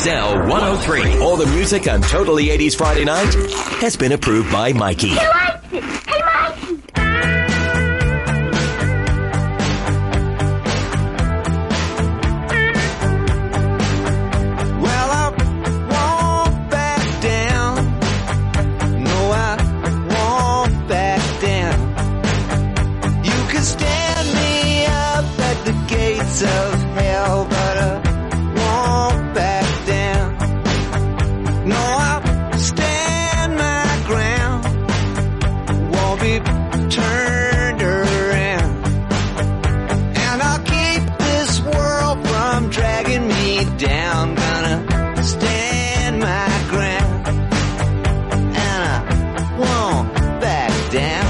XL 103. All the music on Totally 80s Friday night has been approved by Mikey. He likes it. Hey, Mikey. Well, I won't back down. No, I won't back down. You can stand me up at the gates of hell, but I won't back down. No, I'll stand my ground. Won't be turned around. And I'll keep this world from dragging me down. Gonna stand my ground. And I won't back down.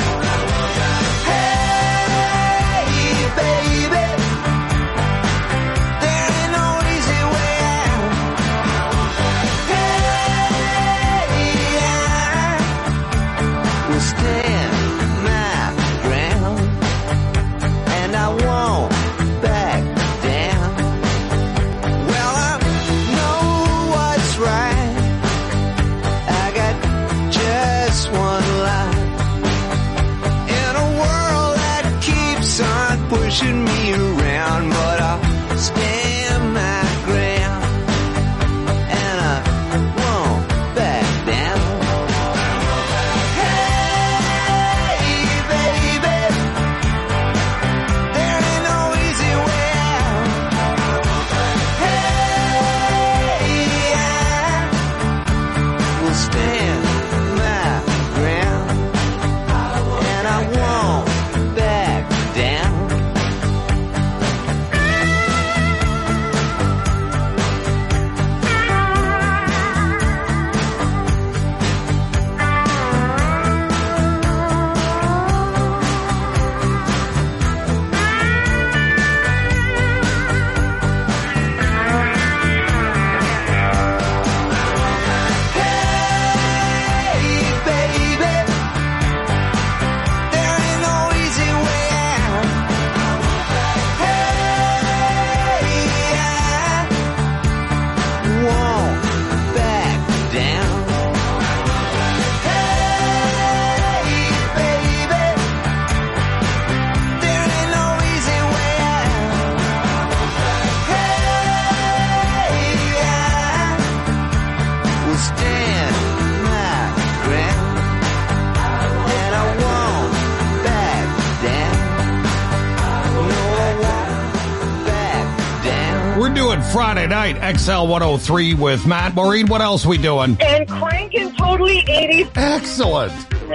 Hey, baby, there ain't no easy way out. Hey, I will stand my ground, and I won't back down. Well, I know what's right. I got just one life. In a world that keeps on pushing me around, but I'll stand my ground, and I won't back down. Hey, baby, there ain't no easy way out. Hey, I will stand my ground, and I won't back down. Hey, baby, there ain't no easy way out. Hey, I won't back down. Hey, baby, there ain't no easy way out. Hey, I will stand my ground, and I won't back down. No, I won't back down. We're doing Friday night XL 103 with Matt. Maureen, what else we doing? And cranking Totally 80s. Excellent.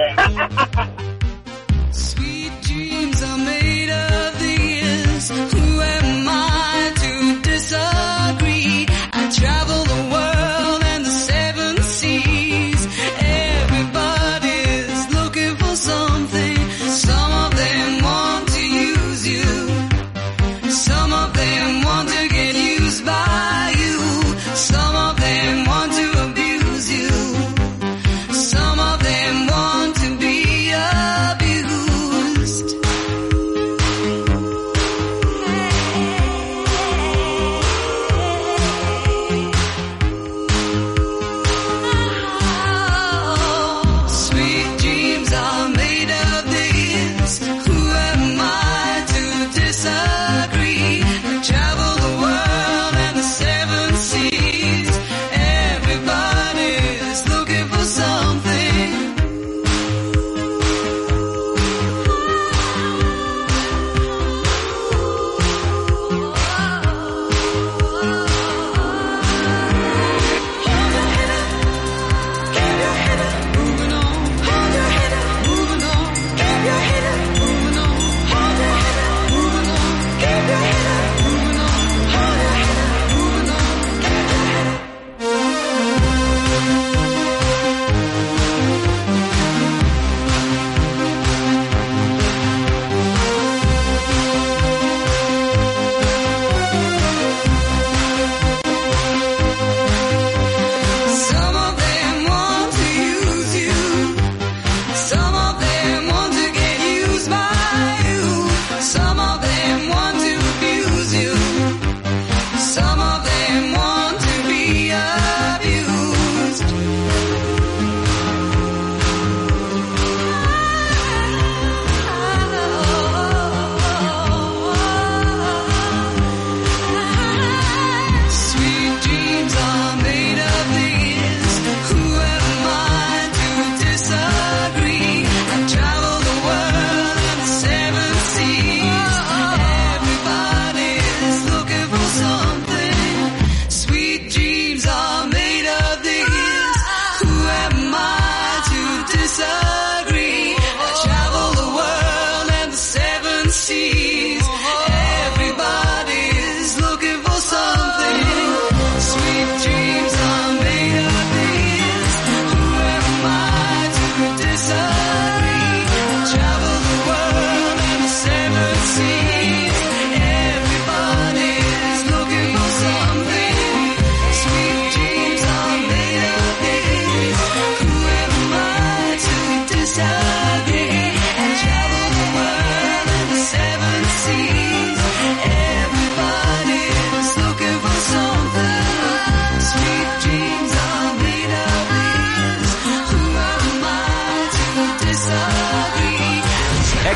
Sweet dreams are made of these. Who am I to disagree? I travel the world and the seven seas. Everybody's looking for something. Some of them want to use you. Some of them want to get used by you. Some of them want to abuse you. Some of them want to be a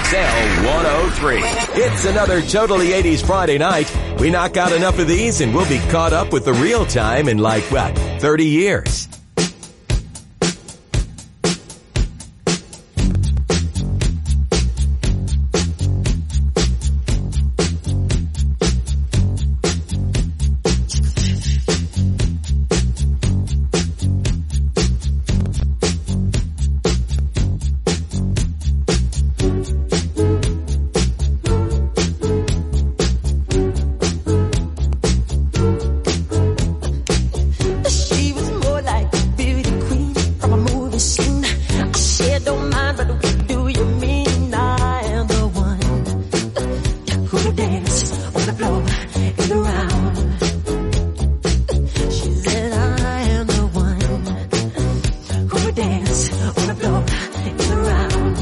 XL 103. It's another Totally 80s Friday night. We knock out enough of these and we'll be caught up with the real time in 30 years. She was more like a beauty queen from a movie scene. I said, don't mind, but what do you mean? I am the one who will dance on the floor in the round. She said, I am the one who will dance on the floor in the round.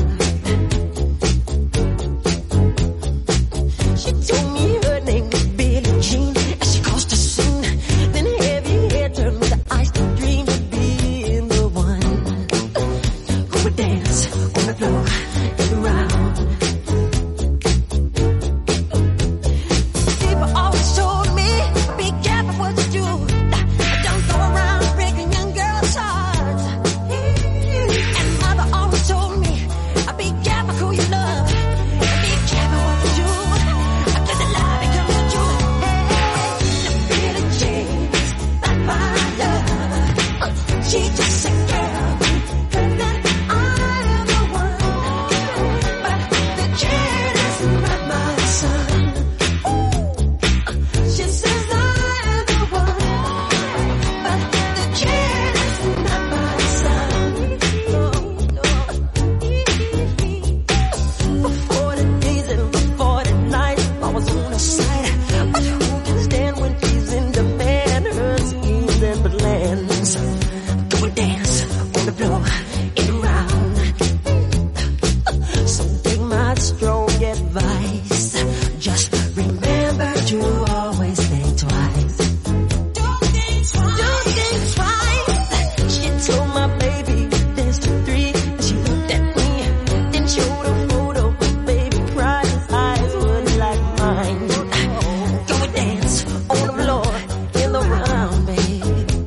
She told me her name was Billie Jean as she crossed the scene. Then heavy hair turned with the eyes to dream of being the one who would dance on the floor and around. People always told me, be careful what you do. Don't go around breaking young girls' hearts. And mother always told me, be careful who you love. Be careful what you do. Cause the love becomes the truth. Hey, Billie Jean, not my love. She just a girl. And then I am the one. But the kid is not my son. She says I am the one. But the kid is not my son. For 40 days and for 40 nights, I was on her side. But who can stand when she's in demand? Her schemes and plans. Go and dance on the floor and around. So take my strong advice. Just remember to always think twice. Don't think twice. She told my baby dance to 3. She looked at me, then showed a photo. Baby cried, his eyes were like mine. Go and dance on the floor in the round, babe.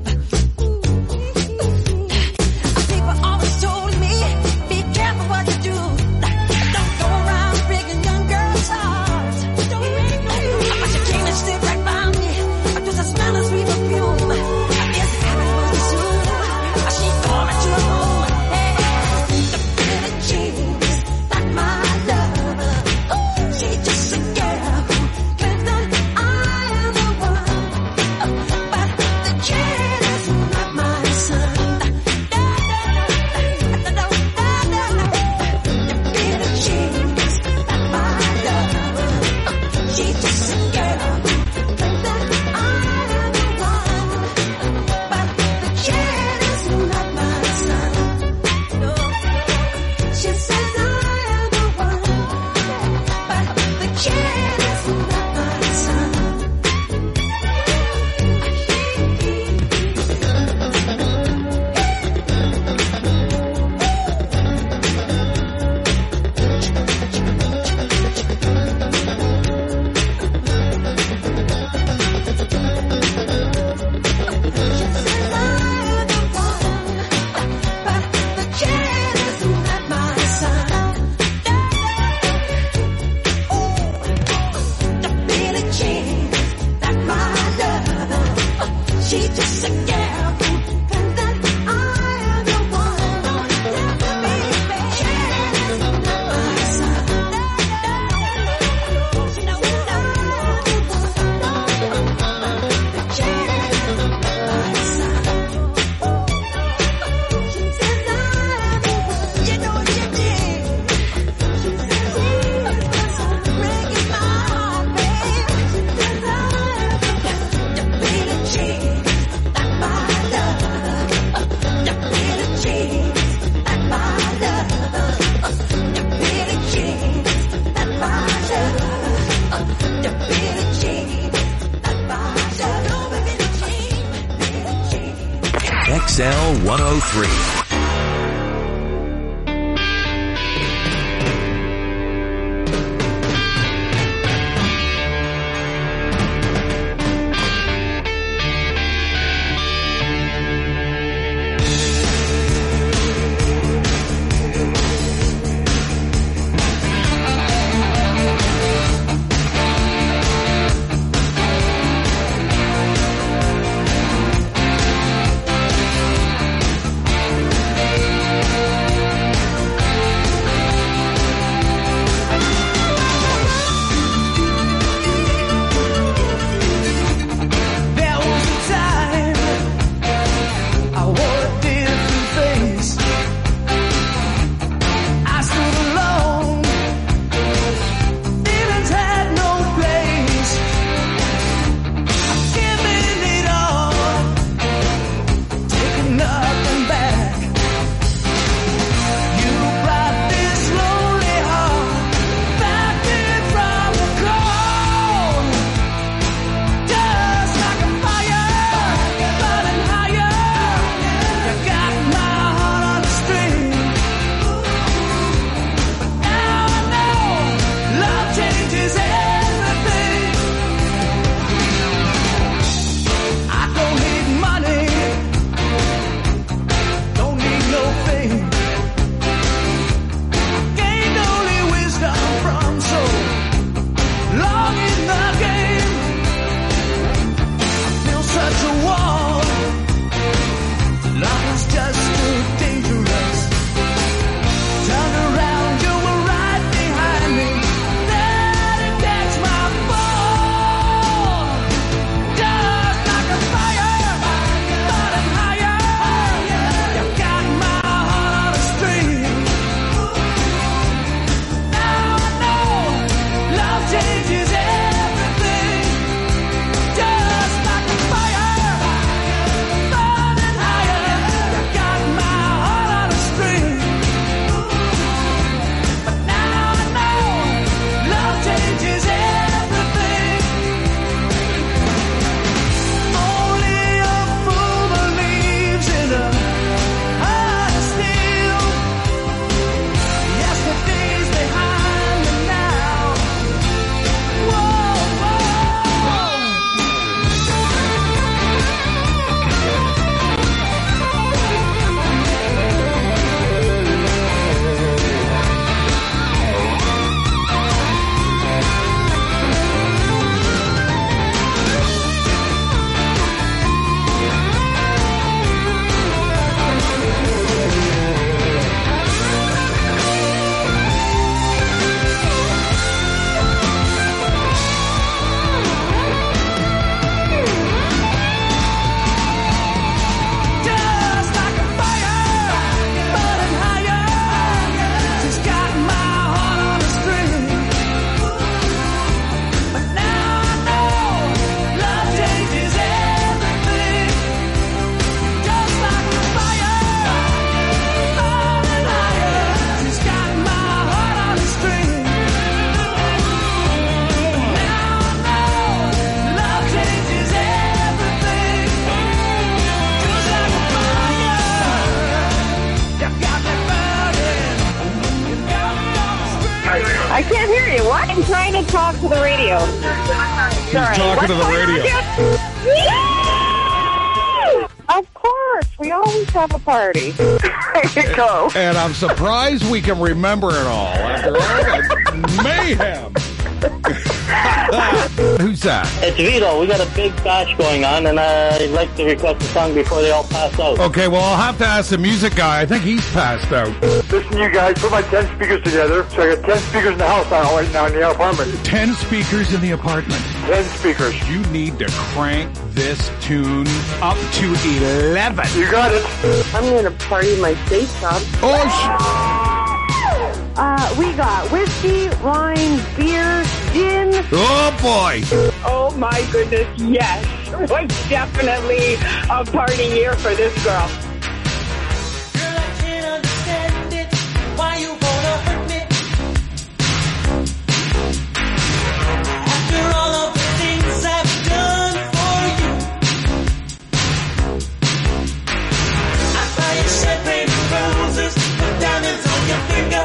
People always told me, be careful what you do. Don't go around breaking young girls' hearts. But she came and stood right by me. Just a smell of sweet perfume. This happened was soon. She called me to her room. Hey, the Billie Jean is not my love. She just a girl who claims that I am the one. But the kid is not my son. The Billie Jean is not my love. She just a girl who claims that I am the one. But the kid is not my son. No, she says I am the one. But the kid is not my son. She just a girl who claims that I am the one. Baby, kid is not my son. No, the kid is not my son. She says I am the one. You know you did. She says breaking my heart, babe. She says I am the Billie Jean. XL 103. I'm trying to talk to the radio. Sorry. talking to the What's going on, radio. Jeff? Of course. We always have a party. There you go. And I'm surprised we can remember it all after all that mayhem. Who's that? It's Vito. We got a big bash going on, and I'd like to request a song before they all pass out. Okay, well, I'll have to ask the music guy. I think he's passed out. Listen, you guys, put my 10 speakers together. So I got 10 speakers in the house right now in the apartment. 10 speakers in the apartment. 10 speakers. You need to crank this tune up to 11. You got it. I'm going to party in my skate shop. Oh, We got whiskey, wine, beer, gin. oh boy. Oh my goodness, yes. It was definitely a party year for this girl. Girl, I can't understand it. Why you wanna hurt me? After all of the things I've done for you, I buy you champagne and roses, put diamonds on your finger.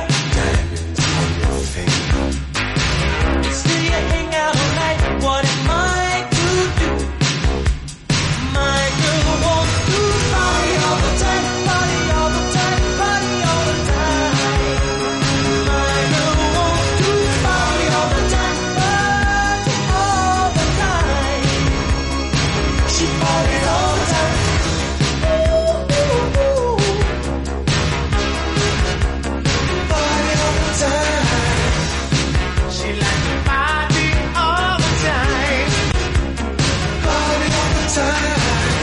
Still you hang out all night. What am I to do? My girl wants to party all the time, party all the time, party all the time. My girl wants to party all the time, party all the time. She parties all the time. Ooh, ooh, ooh. Party all the time. She likes to party all the time. Party all the time.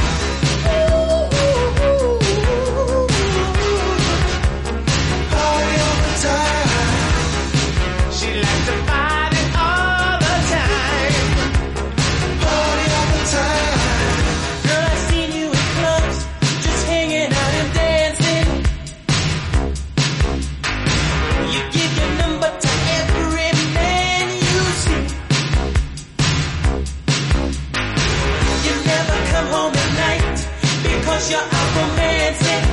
Party all the time. She likes to party all the time. Party all the time. Girl, I've seen you in clubs, just hanging out and dancing. You give your number to every man you see. You never come home at night because you're out romancing.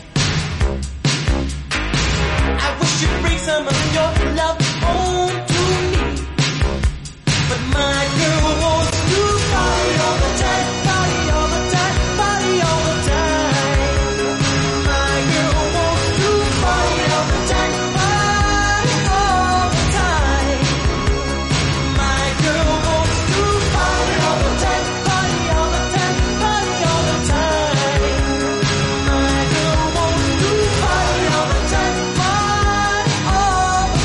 I wish you'd bring some of your love home to me. But my girl wants to party all the time, party all the time, party all the time. My girl wants to party all the time, party all the time. My girl wants to party all the time, party all the time, party all the time. My girl wants to party all the time, party all the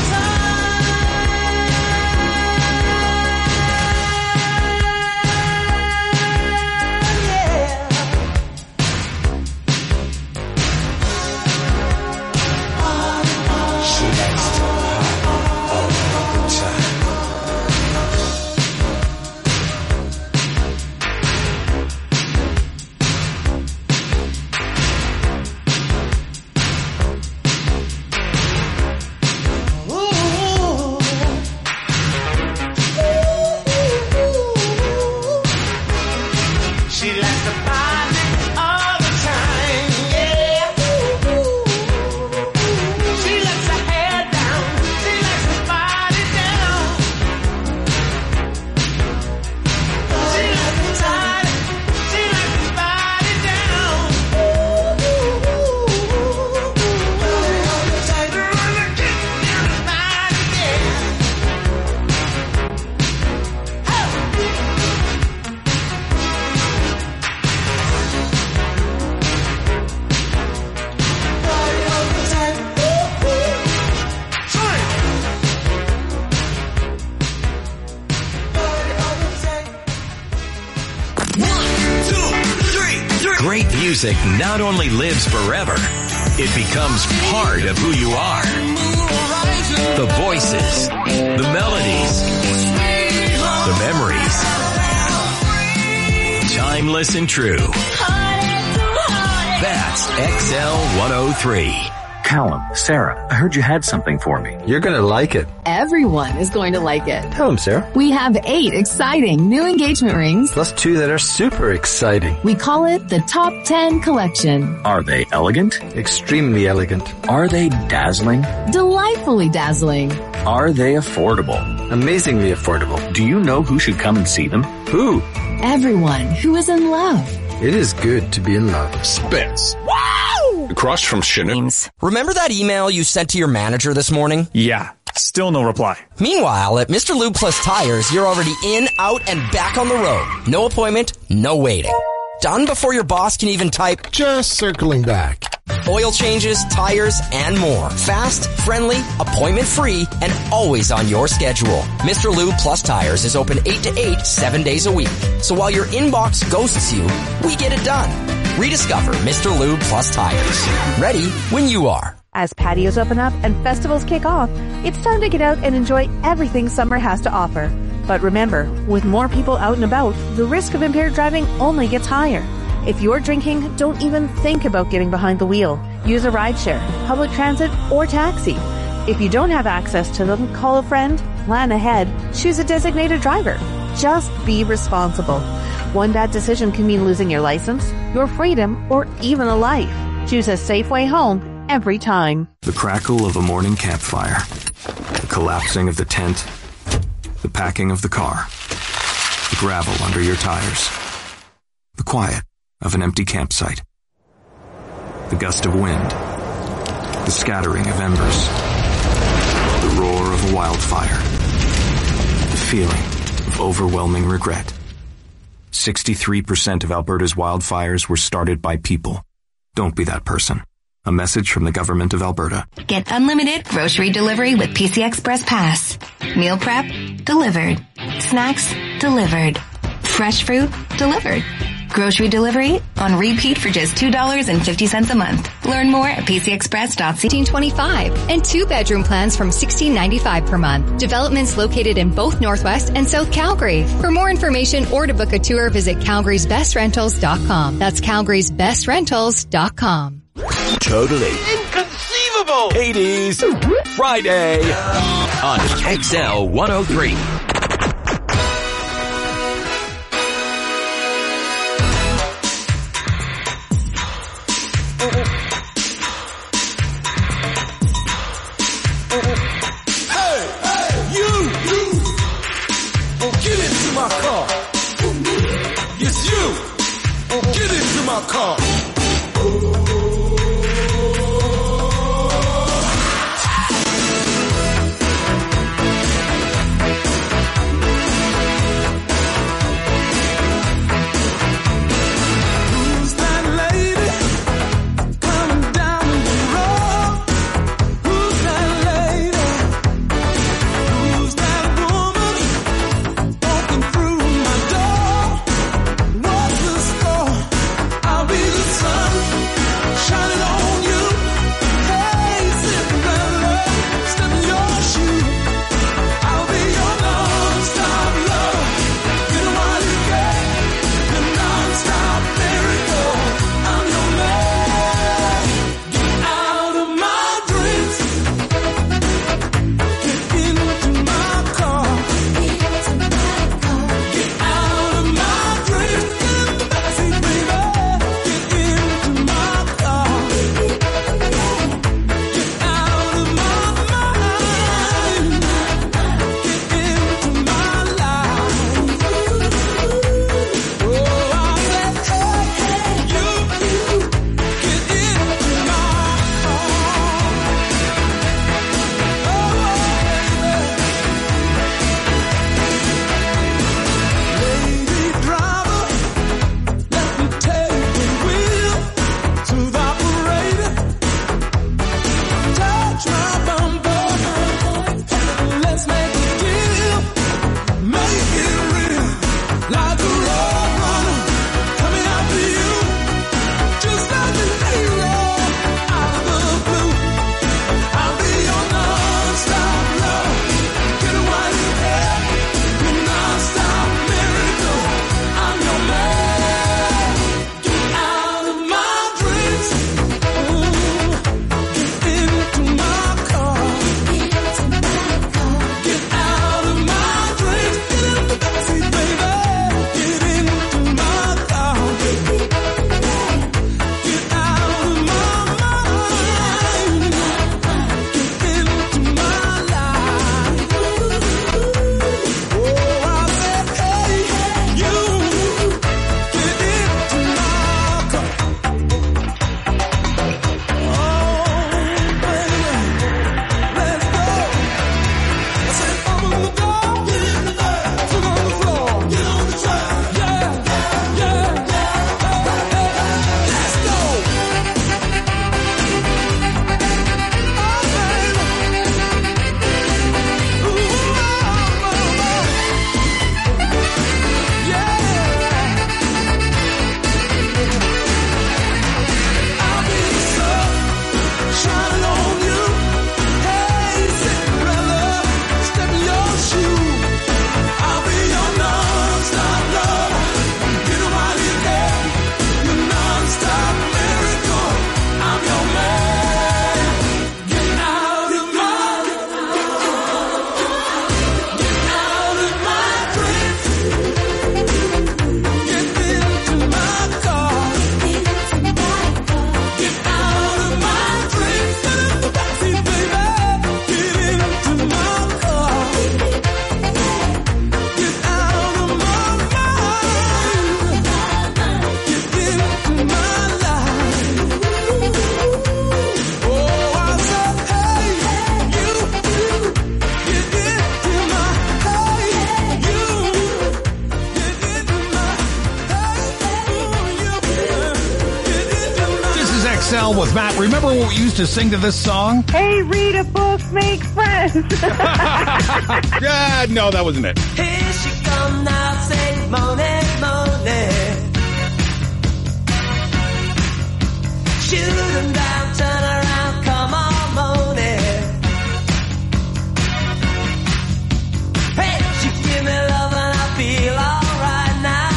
She likes to party all the time. She likes to party all the time, yeah. She lets her hair down, she likes to party down. She likes to party, she likes to party down. Party all the time, girl, I get down and party, yeah. Party all the time, party all the time. 1, 2, 3. Great music not only lives forever, it becomes part of who you are. The voices, the melodies, the memories. Timeless and true. That's XL 103. Callum, Sarah, I heard you had something for me. You're gonna like it. Everyone is going to like it. Tell him, Sarah. We have 8 exciting new engagement rings. Plus 2 that are super exciting. We call it the Top 10 Collection. Are they elegant? Extremely elegant. Are they dazzling? Delightfully dazzling. Are they affordable? Amazingly affordable. Do you know who should come and see them? Who? Everyone who is in love. It is good to be in love. Spence. Wow! Across from Chinook. Remember that email you sent to your manager this morning? Yeah. Still no reply. Meanwhile, at Mr. Lube Plus Tires, you're already in, out, and back on the road. No appointment, no waiting. Done before your boss can even type, just circling back. Oil changes, tires, and more. Fast, friendly, appointment-free, and always on your schedule. Mr. Lube Plus Tires is open 8 to 8, 7 days a week. So while your inbox ghosts you, we get it done. Rediscover Mr. Lube Plus Tires. Ready when you are. As patios open up and festivals kick off, it's time to get out and enjoy everything summer has to offer. But remember, with more people out and about, the risk of impaired driving only gets higher. If you're drinking, don't even think about getting behind the wheel. Use a rideshare, public transit, or taxi. If you don't have access to them, call a friend, plan ahead, choose a designated driver. Just be responsible. One bad decision can mean losing your license, your freedom, or even a life. Choose a safe way home every time. The crackle of a morning campfire, the collapsing of the tent, the packing of the car, the gravel under your tires, the quiet of an empty campsite, the gust of wind, the scattering of embers, the roar of a wildfire, the feeling of overwhelming regret. 63% of Alberta's wildfires were started by people. Don't be that person. A message from the Government of Alberta. Get unlimited grocery delivery with PC Express Pass. Meal prep, delivered. Snacks, delivered. Fresh fruit, delivered. Grocery delivery on repeat for just $2.50 a month. Learn more at pcexpress.ca. $16.25 and 2-bedroom plans from $16.95 per month. Developments located in both Northwest and South Calgary. For more information or to book a tour, visit calgarysbestrentals.com. That's calgarysbestrentals.com. Totally inconceivable. 80s Friday on XL 103. Get into my car. Yes, you. Get into my car. Who's that lady coming down the road? Who's that lady? Who's that woman walking through my door? What's the score? I'll be XL with Matt. Remember what we used to sing to this song? Hey, read a book, make friends. Yeah, no, that wasn't it. Here she come now, say moaning, moaning. Shoot 'em down, turn around, come on, moaning. Hey, she give me love and I feel alright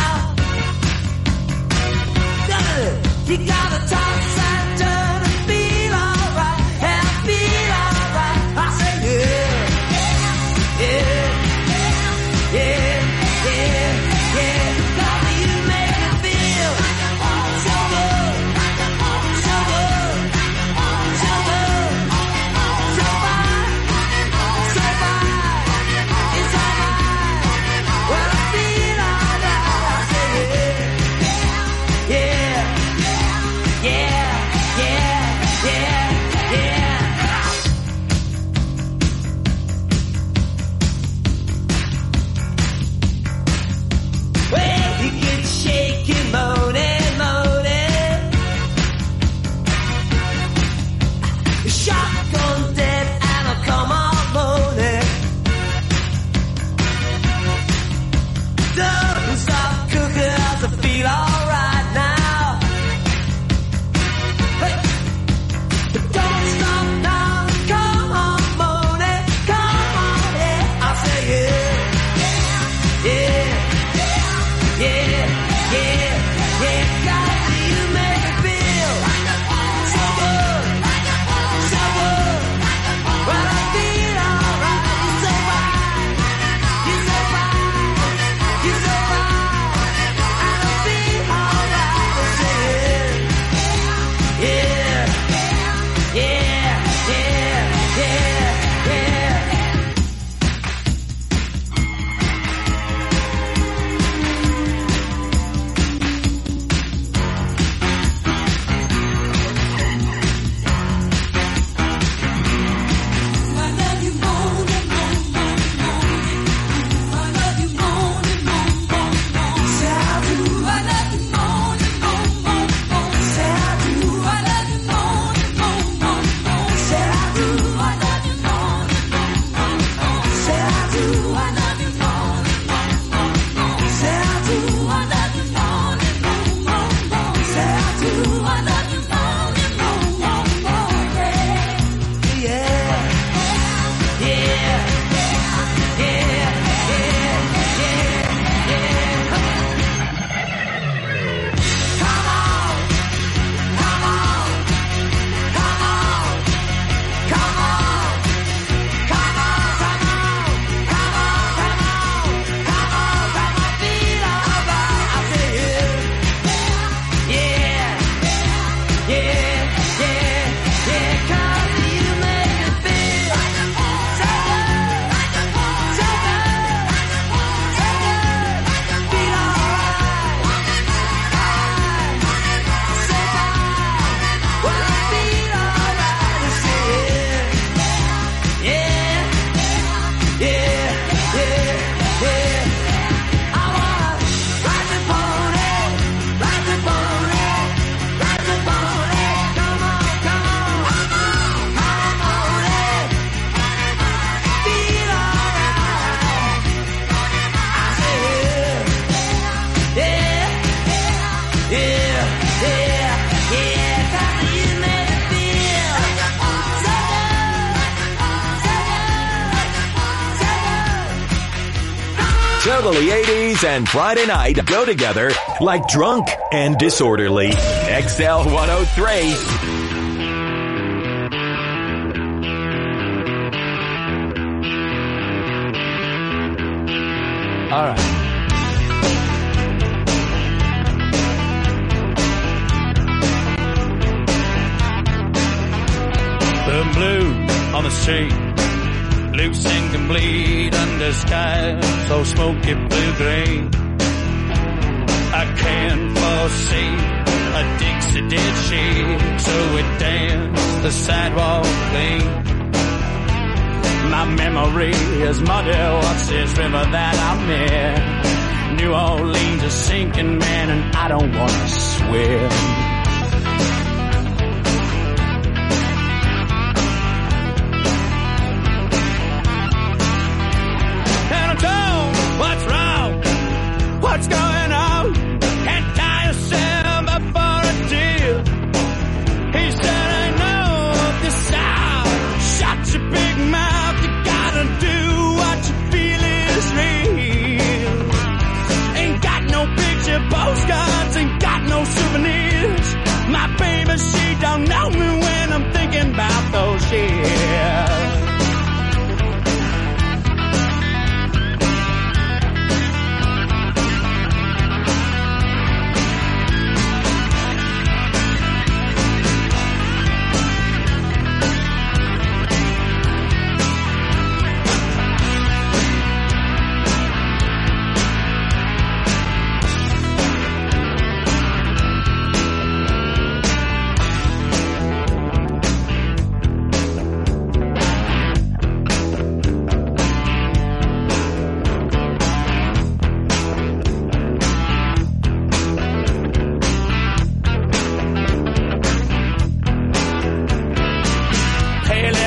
now. You gotta toss and turn and feel alright, and feel alright. I say yeah, yeah, yeah, yeah, yeah. 'Cause you make me feel so good, so good, so good, so fine, so fine. It's alright when I feel alright. I say yeah, yeah. Yeah, yeah, yeah, yeah. Well, you get shaking, moaning, moaning. Shotgun dead and I'll come on moaning. Don't stop cooking as I feel alright now. Don't stop now, come on, moaning, come on, yeah. I say yeah, yeah, yeah, yeah, yeah. God, you make me feel so good, so good. When I feel alright, you're so fine, you're so fine, you're so fine. And I feel alright, I say yeah, yeah. Yeah, yeah, yeah, yeah. I love you moaning, moaning, moaning. I love you moaning, moaning, moaning. Say I do. I love you moaning, moaning, moaning. Say I do. I love you moaning, moaning, moaning. Say I do. I love you moaning, moaning, moaning. Say I do. I love you moaning, moaning, moaning. Say I do. I love you moaning, moaning, moaning. Say I do. I love you moaning, moaning, moaning. Yeah, yeah, yeah, yeah, yeah. Come on, come on, come on, come on, come on, come on, come on, come on, come on, come on, feel alright. I say yeah, yeah, yeah, yeah. 'Cause you make me feel so good, so good, so good. Feel alright, fine, so fine. When I feel alright, I say yeah, yeah, yeah, yeah. I wanna ride the pony, ride the pony, ride the pony. Come on, come on, come on, pony. Feel alright. I say yeah, yeah, yeah, yeah. 'Cause you make me feel so good, so good, so good. Totally 80s and Friday night go together like drunk and disorderly. XL 103. All right. The blue on the street, loose and complete under skies so smoky blue-green. I can't foresee a Dixie did she, so we danced the sidewalk clean. My memory is muddy, what's this river that I'm in? New Orleans is sinking, man, and I don't want to swim.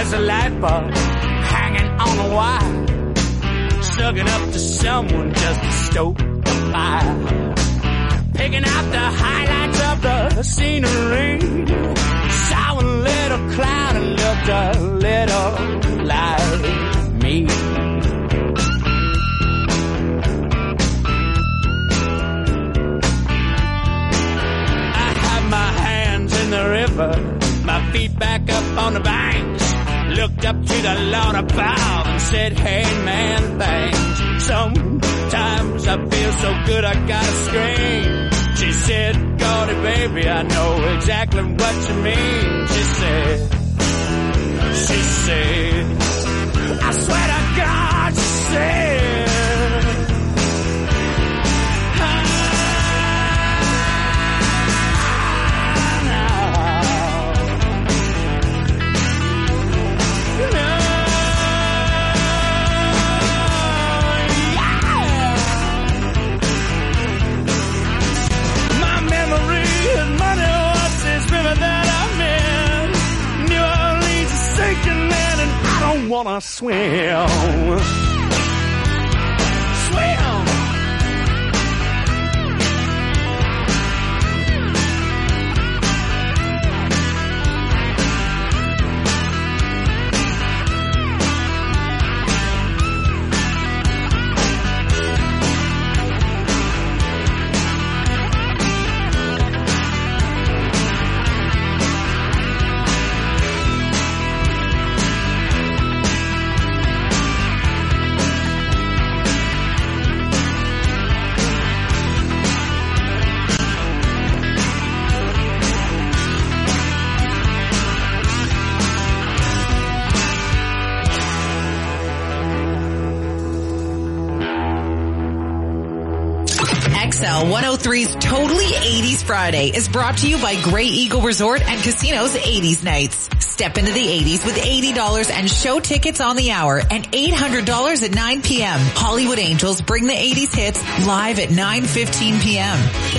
There's a light bulb hanging on a wire, sucking up to someone just to stoke the fire. Picking out the highlights of the scenery. Saw a little cloud and looked a little like me. I have my hands in the river, my feet back up on the banks. Looked up to the Lord above and said, hey man, thanks. Sometimes I feel so good I gotta scream. She said, Gordy baby, I know exactly what you mean. She said, I swear to God, she said, wanna swim. XL 103's Totally 80s Friday is brought to you by Grey Eagle Resort and Casino's 80s Nights. Step into the 80s with $80 and show tickets on the hour and $800 at 9 p.m. Hollywood Angels bring the 80s hits live at 9:15 p.m.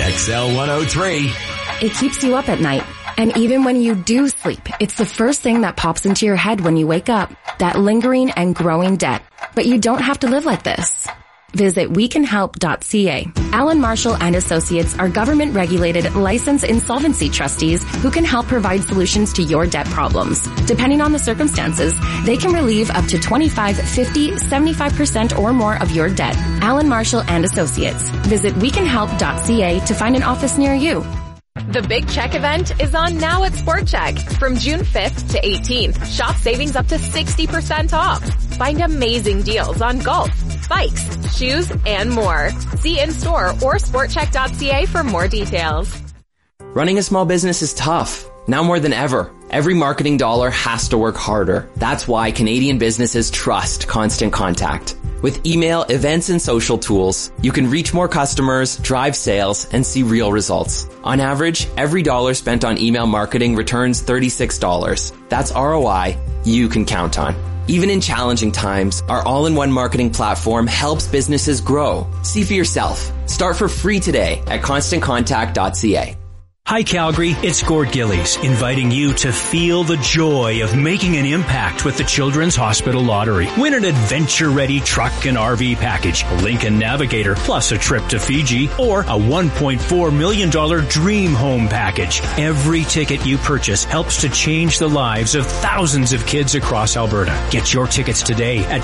XL 103. It keeps you up at night. And even when you do sleep, it's the first thing that pops into your head when you wake up. That lingering and growing debt. But you don't have to live like this. Visit wecanhelp.ca. Alan Marshall and Associates are government-regulated, licensed insolvency trustees who can help provide solutions to your debt problems. Depending on the circumstances, they can relieve up to 25, 50, 75% or more of your debt. Alan Marshall and Associates. Visit wecanhelp.ca to find an office near you. The Big Check event is on now at Sport Check. From June 5th to 18th, shop savings up to 60% off. Find amazing deals on golf, bikes, shoes, and more. See in-store or sportcheck.ca for more details. Running a small business is tough. Now more than ever, every marketing dollar has to work harder. That's why Canadian businesses trust Constant Contact. With email, events, and social tools, you can reach more customers, drive sales, and see real results. On average, every dollar spent on email marketing returns $36. That's ROI you can count on. Even in challenging times, our all-in-one marketing platform helps businesses grow. See for yourself. Start for free today at ConstantContact.ca. Hi Calgary, it's Gord Gillies, inviting you to feel the joy of making an impact with the Children's Hospital Lottery. Win an adventure-ready truck and RV package, a Lincoln Navigator, plus a trip to Fiji, or a $1.4 million dream home package. Every ticket you purchase helps to change the lives of thousands of kids across Alberta. Get your tickets today at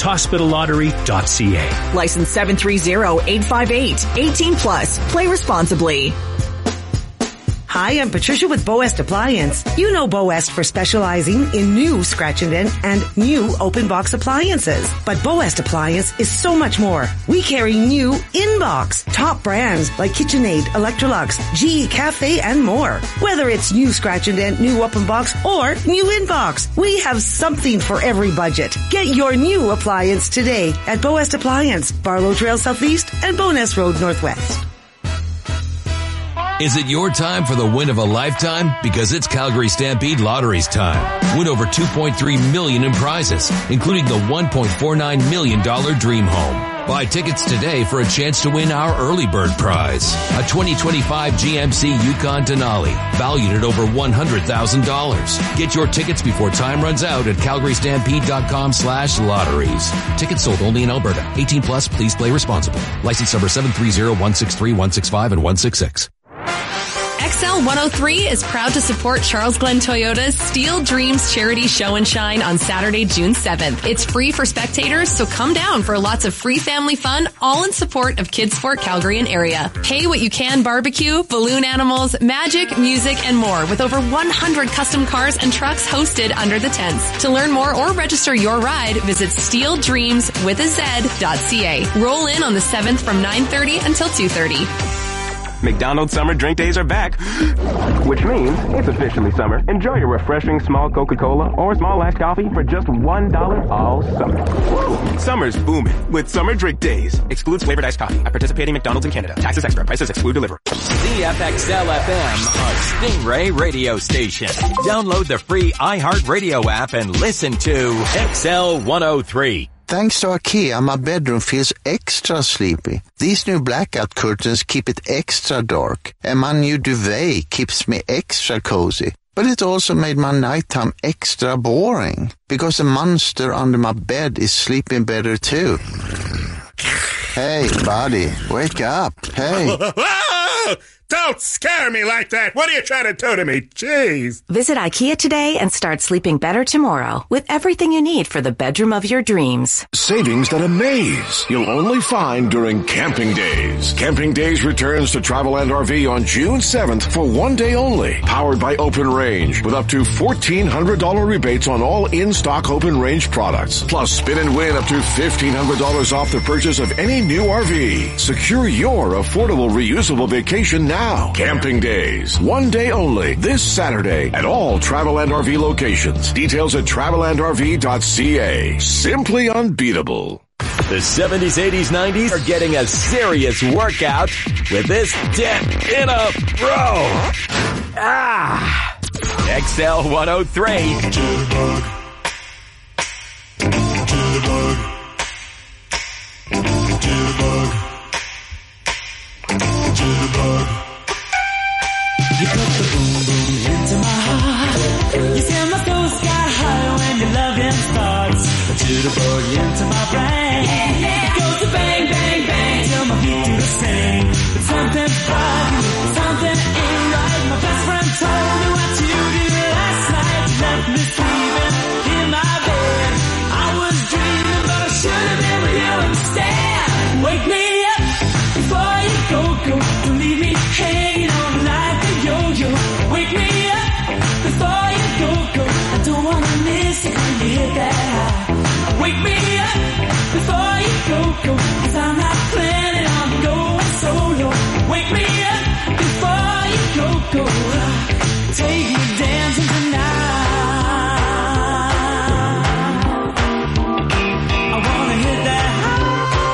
childrenshospitallottery.ca. License 730-858. 18 plus. Play responsibly. Hi, I'm Patricia with Bow West Appliance. You know Bow West for specializing in new scratch and dent and new open box appliances. But Bow West Appliance is so much more. We carry new in-box, top brands like KitchenAid, Electrolux, GE Cafe, and more. Whether it's new scratch and dent, new open box, or new in-box, we have something for every budget. Get your new appliance today at Bow West Appliance, Barlow Trail Southeast and Bowness Road Northwest. Is it your time for the win of a lifetime? Because it's Calgary Stampede Lottery's time. Win over $2.3 million in prizes, including the $1.49 million Dream Home. Buy tickets today for a chance to win our early bird prize, a 2025 GMC Yukon Denali, valued at over $100,000. Get your tickets before time runs out at calgarystampede.com/lotteries. Tickets sold only in Alberta. 18 plus, please play responsibly. License number 730-163, 165, and 166. XL 103 is proud to support Charles Glenn Toyota's Steel Dreams Charity Show and Shine on Saturday, June 7th. It's free for spectators, so come down for lots of free family fun, all in support of Kids Sport Calgary and area. Pay what you can barbecue, balloon animals, magic, music, and more with over 100 custom cars and trucks hosted under the tents. To learn more or register your ride, visit steeldreamswithaz.ca. Roll in on the 7th from 9:30 until 2:30. McDonald's summer drink days are back, which means it's officially summer. Enjoy your refreshing small Coca-Cola or small iced coffee for just $1 all summer. Woo! Summer's booming with summer drink days. Excludes flavored iced coffee at participating McDonald's in Canada. Taxes extra. Prices exclude delivery. CFXL FM, a Stingray radio station. Download the free iHeartRadio app and listen to XL 103. Thanks to IKEA, my bedroom feels extra sleepy. These new blackout curtains keep it extra dark, and my new duvet keeps me extra cozy. But it also made my nighttime extra boring, because the monster under my bed is sleeping better too. Hey, buddy, wake up. Hey. Don't scare me like that. What are you trying to do to me? Jeez. Visit IKEA today and start sleeping better tomorrow with everything you need for the bedroom of your dreams. Savings that amaze you'll only find during Camping Days. Camping Days returns to Travelland RV on June 7th for one day only. Powered by Open Range with up to $1,400 rebates on all in-stock Open Range products. Plus, spin and win up to $1,500 off the purchase of any new RV. Secure your affordable reusable vacation now. Camping Days. One day only. This Saturday at all Travelland RV locations. Details at travelandrv.ca. Simply unbeatable. The 70s, 80s, 90s are getting a serious workout with this dip in a row. XL 103. You put the boom boom into my heart. You send my soul sky high when your loving starts. A jitterbug into my brain. It goes to bang, bang, bang till my feet do the same. But something's bugging, something ain't right. My best friend told me what you did last night. You left me sleeping in my bed. I was dreaming, but I should have been with you instead. Wake me up before you go. Don't leave me hanging on like a yo-yo. Wake me up before you go. I don't wanna miss it when you hit that high. Wake me up before you go. 'Cause I'm not planning on going solo. Wake me up before you go. Take me dancing tonight. I wanna hit that high.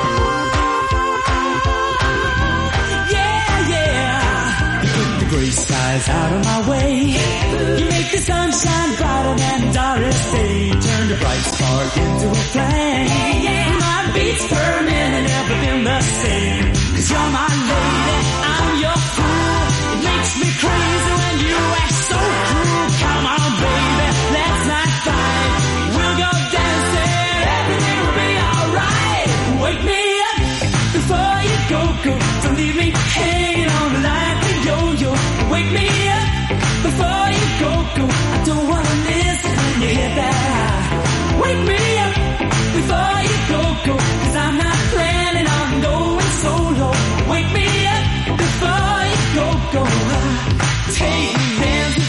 Gray skies out of my way. You make the sunshine brighter than Doris Day. Turn the bright spark into a flame. My beats per minute never been the same. 'Cause you're my lady, I'm your fool. It makes me crazy when you act so cruel. Come on, baby, let's not fight. We'll go dancing, everything will be alright. Wake me up before you go. Don't leave me hanging on like a yo-yo. Wake me up before you go. I don't wanna miss it when you hit that high. Wake me up before you go. 'Cause I'm not planning on going solo. Wake me up before you go. Take me dancing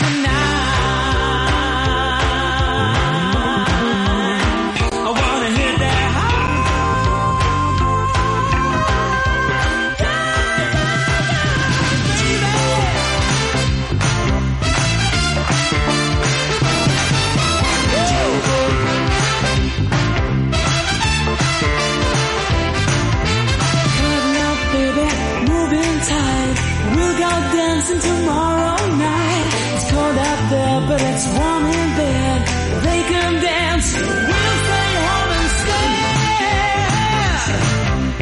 tonight. I wanna hit that high. Dancing tomorrow night. It's cold out there, but it's warm in bed. They can dance, we'll stay home and stay.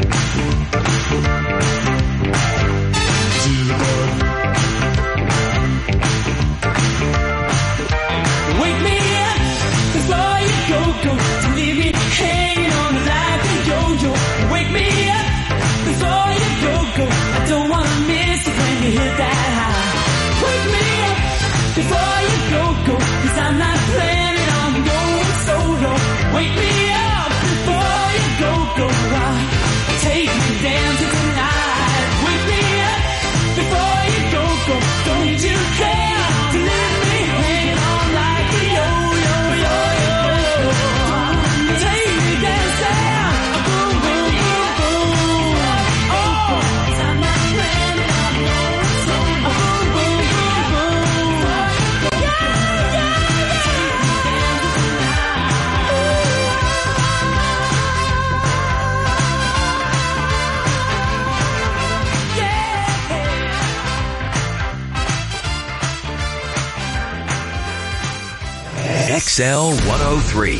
XL 103.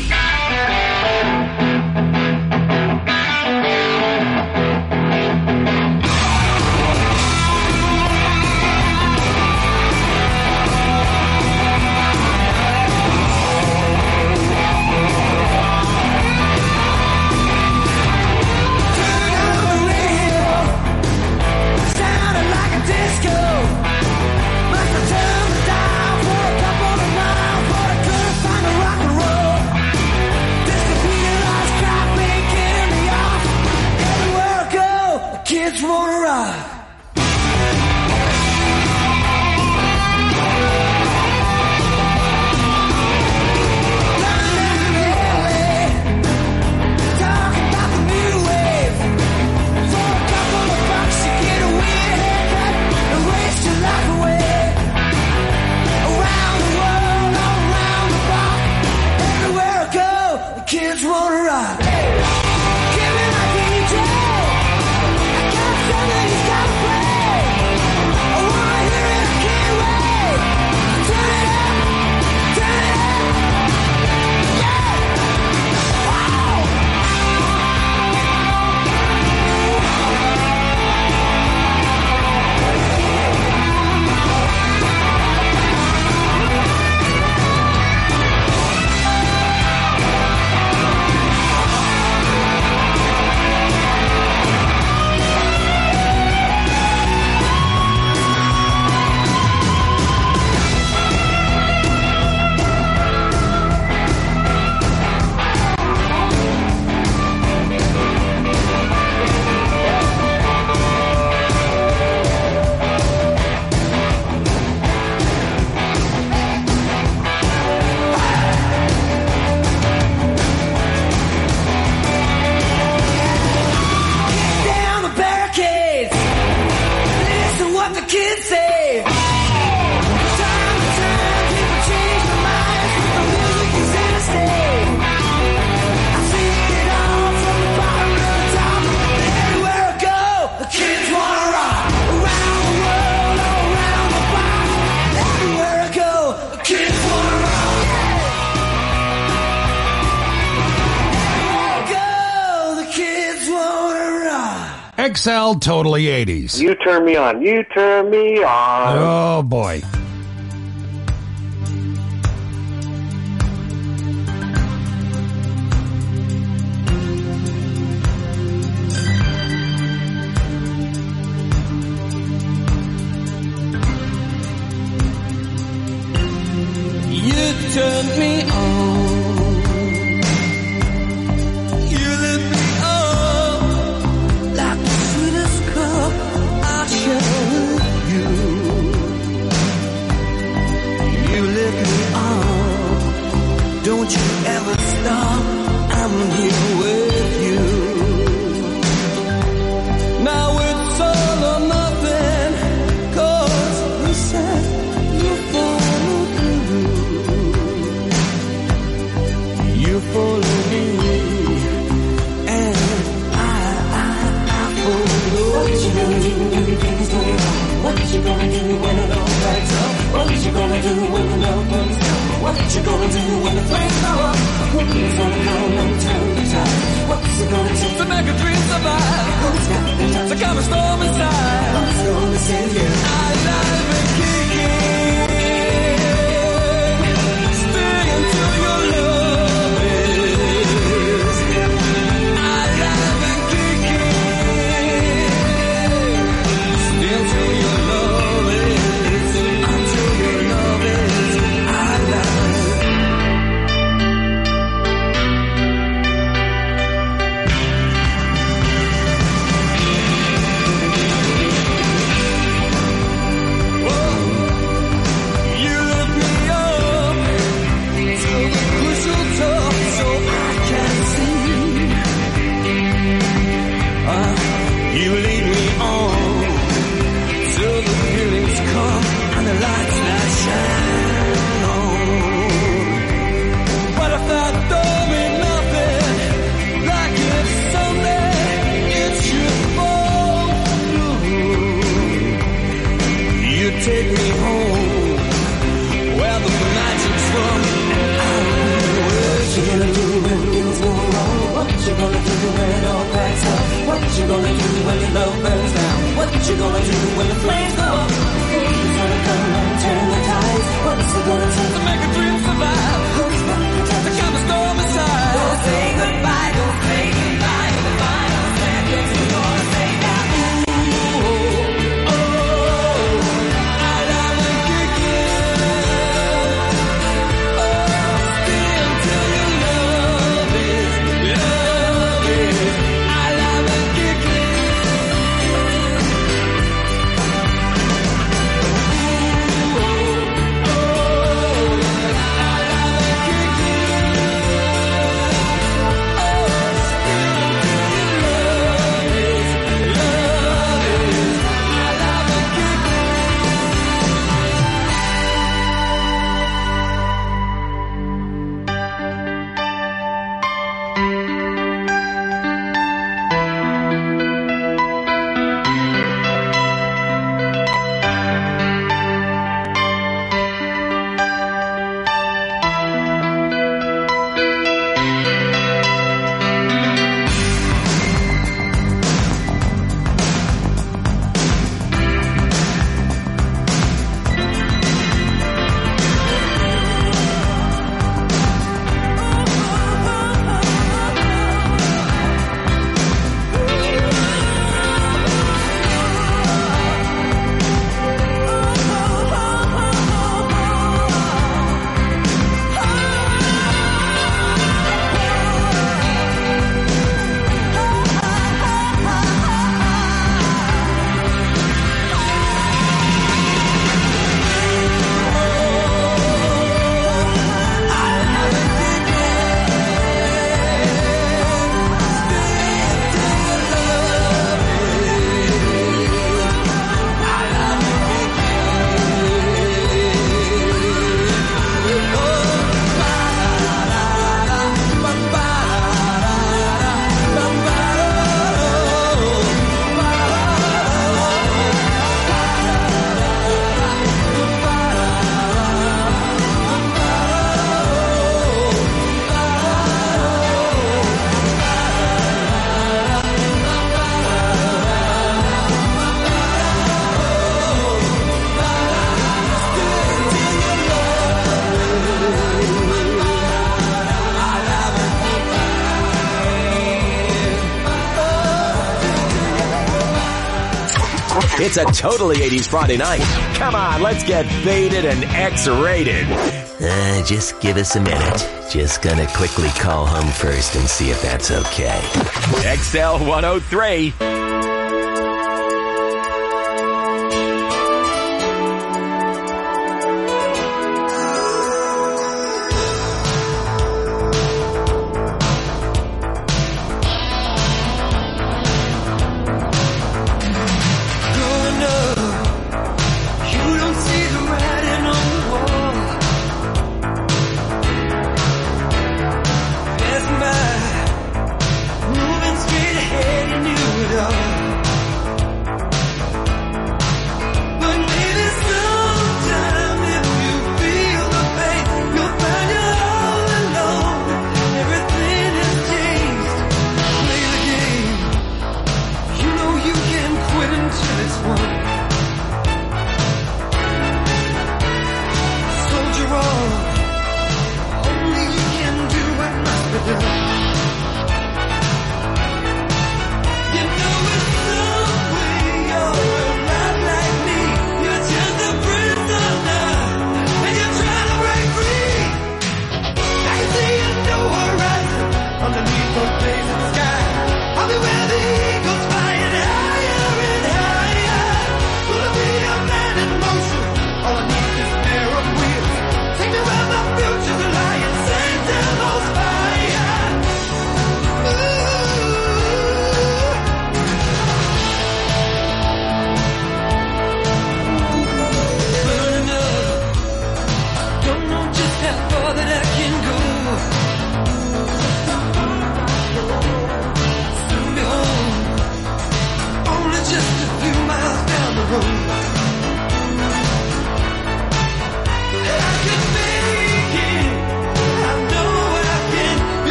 Kids wanna rock. Kids wanna rock. Give me my DJ. I got something he's gotta play. I wanna hear it, I can't wait. Turn it up, turn it up. Yeah. Wow. Down the barricades. Listen what the kids say. Time to time, people change their minds. The music is in a state. I see it all from the bottom to the top. Everywhere I go, the kids wanna rock. Around the world, all around the block. Everywhere I go, the kids wanna rock. Everywhere I go, the kids wanna rock. XL Totally 80s. You turn me on. You turn me on. Oh, boy. You turned me on. You lit me up like the sweetest cup I showed you. You lit me up. Don't you ever stop. I'm here with you. Now it's all or nothing. 'Cause you said you follow through. You follow me, and I follow you. What you gonna do when the things go wrong? What you gonna do when it all backs up? What you gonna do when the love comes down? What you gonna do when the flames go up? Who's gonna come and turn the tide? What's it gonna take to make a dream survive? Who's got the time to calm a storm inside? Who's gonna save you? I live and kicking. Stay until your love is. I live and kicking. Stay until your love is. Until your love is. I live. You lift me up to the crucial top so I can see. You lead me on till the feelings come and the lights that shine on. But if that don't mean nothing, like if someday it should fall through, you take me home where the magic's from and I you gonna do when the flames go up? Who's gonna come and turn the tides? What's it gonna take to make a dream survive? Who's gonna protect the come storm aside? Don't say goodbye, don't say goodbye. The final sentence is gonna say that. Ooh, oh, I love it again. Oh, still till your love is. I love it again. It's a totally 80s Friday night. Come on, let's get faded and X-rated. Just give us a minute. Just gonna quickly call home first and see if that's okay. XL 103.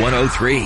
103.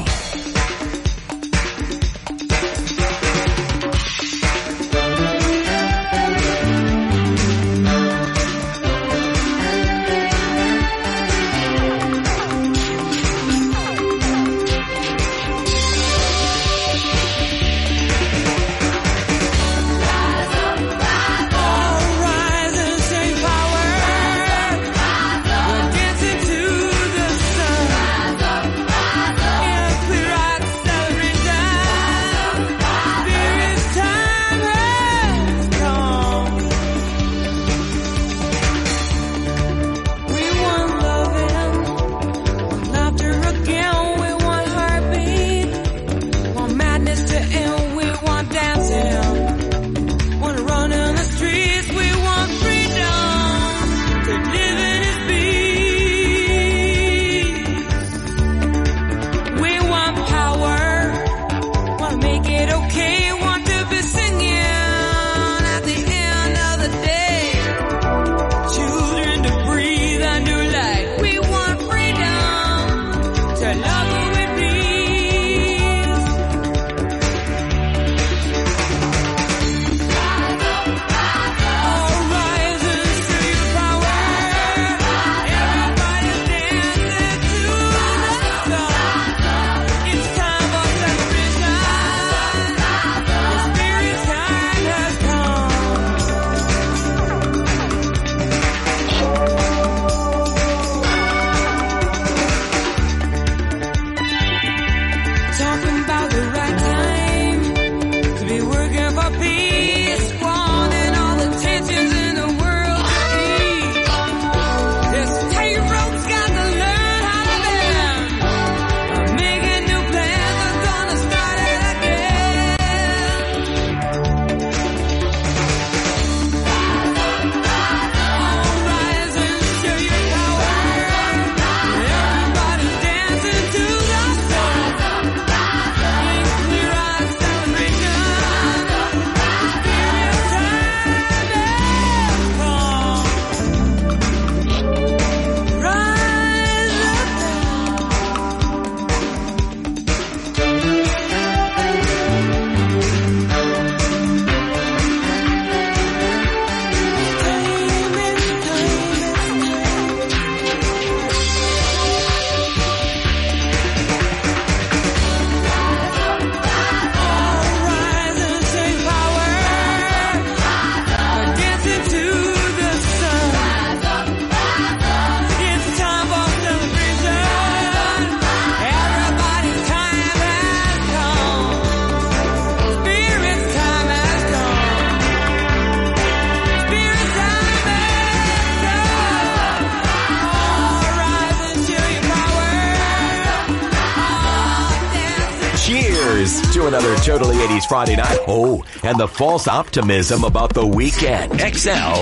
To another Totally 80s Friday night. Oh, and the false optimism about the weekend. XL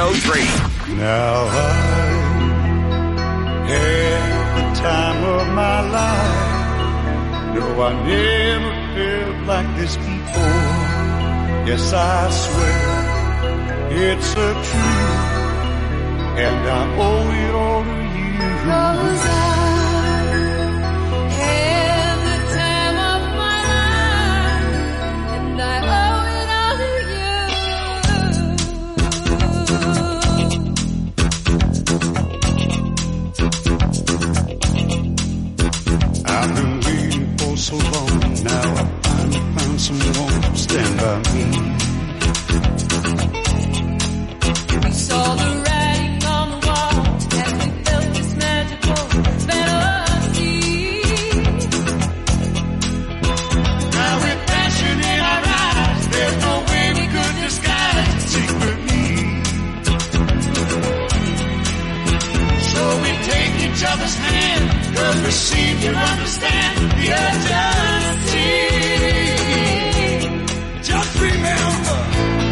103. Now I had the time of my life. No, I never felt like this before. Yes, I swear it's a truth, and I owe it all to you. 'Cause I I've been waiting for so long. Now I finally found someone to stand by me. We saw the writing on the wall as we felt this magical fantasy. Now with passion in our eyes, there's no way we could disguise secretly. So we take each other's hand, 'cause we seem to understand the urgency.